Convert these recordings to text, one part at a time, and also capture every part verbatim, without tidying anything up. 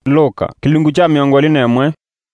Luka kilungu cha miongo ine emwe.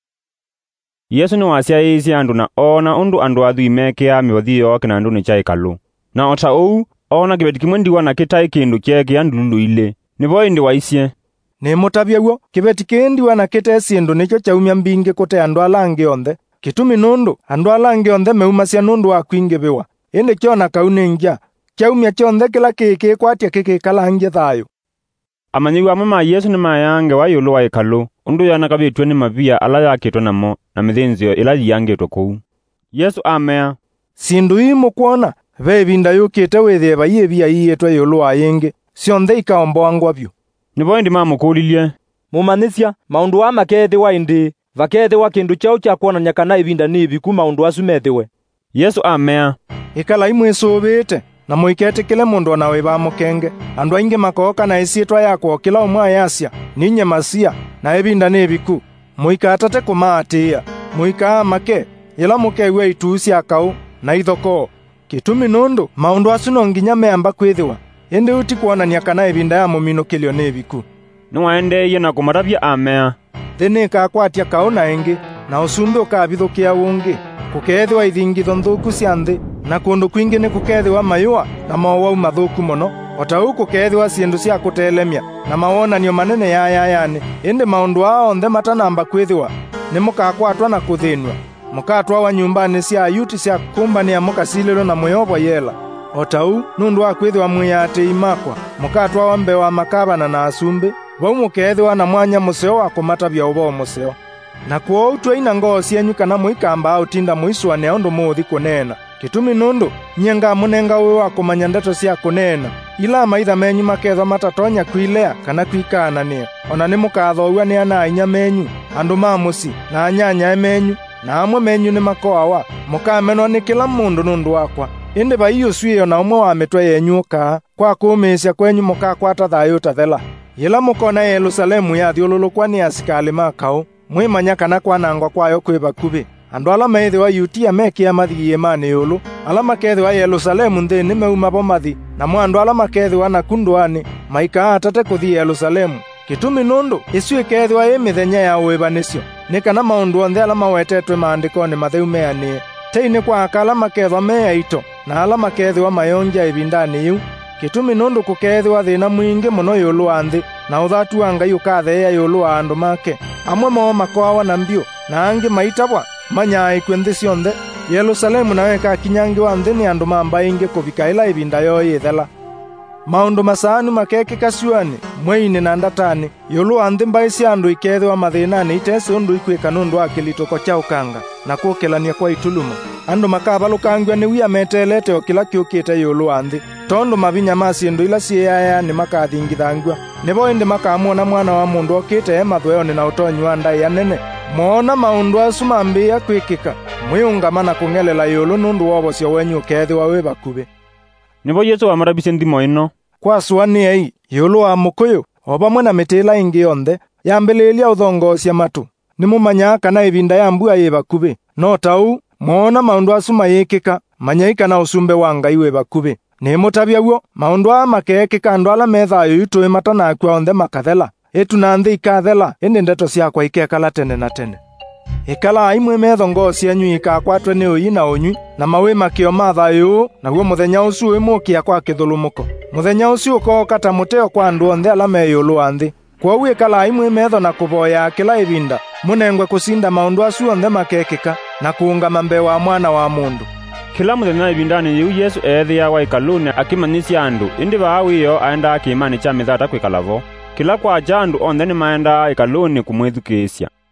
Yesu ni wasya isi andu na ona undu andu athu imekea miwathi yoke na andu ni cha ikalu. Na ota ou ona kibeti kimwe ndiwa na kitai kindu kyeke andulu ile. Nivo indi waisye. Ni mutabyagwo kibeti kindiwa na kite sindu nicho chaumya mbingi kute andu alangi onthe. Kitumi nundu andu alangi onthe meumasya nundu wa kwingibiwa. Indi kiona kauningya chaumya chonthe kila kiki kwatia kiki kalangi thayo. Amanyiwa amwe ma Yesu ni mayange wa yulu wa ikalu. Undu yana kabitwe ni mavia ala yakitwe namo na mithinzio ila yangitwe kou. Yesu amea. Sindu imo kuona ve binda yukite wetheba yebia yiyetwe yulu wa yingi. Sionthe ikaomboangwa byo. Nivo indi mamukulilie. Mumanisya maundu wa makethi wa indi vakethi wa kindu chao cha kuonanya kana ibinda ni ibiku maundu asumethiwe. Yesu amea. Ikala imwe subite na muikete kile mundu nawe bamukenge. Andu aingi makoka na isitwa yakwo kila umwa yasya ninye masia na ibinda ni ibiku. Muikatate kumatia. Muika make ila mukewe itusi akau na ithoko. Kitumi nundu maundu asuno nginya meamba kwithiwa. Indi uti kuonania kana ibinda ya mumino kilio ni ibiku. Nuwaendeye na kumarabia amea. Thini kakwatia kauna ingi na usumbi ukabithukia ungi. Kukethiwa ithingitho nthuku cia nthi na kundu kwingi ni kukethiwa mayua na mawau mathuku muno. Ota u kukethiwa sindu cia kutelemia na mawonanio manene ya yayani. Indi maundu ao onthe matanamba kwithiwa ni mukakwatwa na kuthinwa. Mukatwa wa nyumbani cia ayuti cia kumbania mukasililo na muyobo yela. Ota u nundu wa kwithiwa mwiyate imakwa mukatwa wa mbe wa makabana na asumbi. Vau mukethiwa na mwanya museo wa kumatabia ubo museo. Na kuo utwe ina ngoo cienyu kana muikamba au tinda muiswane undu muthi kunena. Kitumi nundu nyenga munenga uwe wa kumanya ndeto cia kunena. Ila maitha menyu maketho matatonya kwilea kana kwikanania. Ona ni mukathoua ni ana inya menyu andu ma musi na anyanya emenyu na amwe menyu ni makoawa. Mukamenwa ni kila mundu nundu wakwa. Indi baiyo suyo na umwe wa mitwe yenyu ka kwa kumisya kwenyu mukakwata thayo tathela. Ila mukona Yerusalemu yathiululukwa ni asikali makao. Mwimanya kana kwanangwa kwayo kwi bakubi. Andu ala meithiwa Yutia mekia mathiie mani yulu. Ala makethiwa Yerusalemu nthini meuma bo mathi. Na mwandu ala makethiwa na kunduani maika atate kuthi Yerusalemu. Kitumi nundu isu ikethiwa i mithenya ya uibanisyo. Ni kana maundu onthe ala mawetetwe maandikoni matheumeanie. Teini kwa akala makethwa mea ito na ala makethiwa mayonja ibindani yu. Kitumi nundu kukethiwa thina mwingi muno yulu wa nthi na uthatu wa Ngai ukatheea yulu wa andu make. Amwe mao makwawa na mbio na angi maitabwa manyai kwenthi cionthe. Yerusalemu nawe kakinyangi wa nthi ni andu mamba ingi kuvika ila ibinda yo yithela. Maundu masanu makekika suani mweini na ndatani yulu wa nthi mbai cia andu ikethiwa mathinani itese undu ikwika nundu wa kilitoko cha ukanga na kukelania kwa itulumo. Andu makabalukangwa ni wia metelete o kila kiukite yulu wa nthi. Tondu mavinya ma sindu ila ciaya ni makathingithangwa. Nivo indi makamuona mwana wa mundu okite e mathweyoni na utonyi wa ndai anene. Mona maundu asu mambia kwikika. Mwiungama na kungelela yulu nundu wobosyo wenyu ukethiwa wi bakubi. Nivo Yesu amarabisye ndimo ino. Kwa suani ei yulu wa mukuyu obamwe na mitila ingi yonthe yambililia uthongosya matu. Nimumanya kana ibinda ya mbua yi bakubi. No tau mona maundu asu mayikika manyaika na usumbe wa Ngai wi bakubi. Ni mutabyagwo maundu a makekika andu ala methayo yutu imatana kwa onthe makathela. Etu na nthi ikathela indi ndeto ciakwa ikekala tene na tene. Ikala imwe metho ngoo cienyu ikakwatwe ni uyi na unywi na mawi makio mathayo naguo muthenya ucio imukia kwa kithulumuko. Muthenya ucio ukoka ta muteo kwa andu onthe ala me yulu wa nthi. Kwa ikala imwe metho na kuvoya kila ibinda munengwe kusinda maundu acio onthe makekika na kuungama mbe wa mwana wa mundu. Kila muthenya ibindani yu Yesu ethia wa ikaluni akimanisya andu indi baawiyo aenda akimani cha mithata kwikalavo. Kila kwa jandu onthe ni maenda ikaluni kumwithukisya.